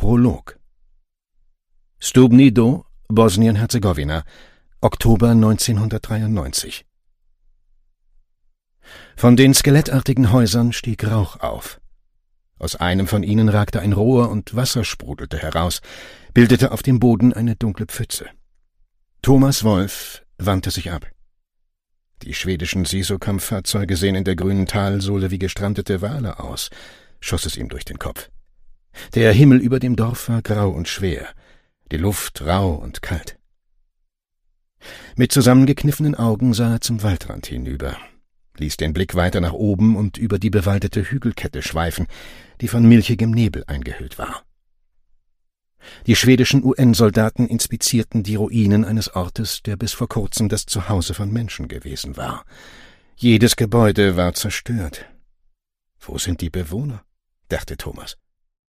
Prolog. Stubni Do, Bosnien-Herzegowina, Oktober 1993. Von den skelettartigen Häusern stieg Rauch auf. Aus einem von ihnen ragte ein Rohr und Wasser sprudelte heraus, bildete auf dem Boden eine dunkle Pfütze. Thomas Wolff wandte sich ab. Die schwedischen Siso-Kampffahrzeuge sehen in der grünen Talsohle wie gestrandete Wale aus, schoss es ihm durch den Kopf. Der Himmel über dem Dorf war grau und schwer, die Luft rau und kalt. Mit zusammengekniffenen Augen sah er zum Waldrand hinüber, ließ den Blick weiter nach oben und über die bewaldete Hügelkette schweifen, die von milchigem Nebel eingehüllt war. Die schwedischen UN-Soldaten inspizierten die Ruinen eines Ortes, der bis vor kurzem das Zuhause von Menschen gewesen war. Jedes Gebäude war zerstört. »Wo sind die Bewohner?« dachte Thomas.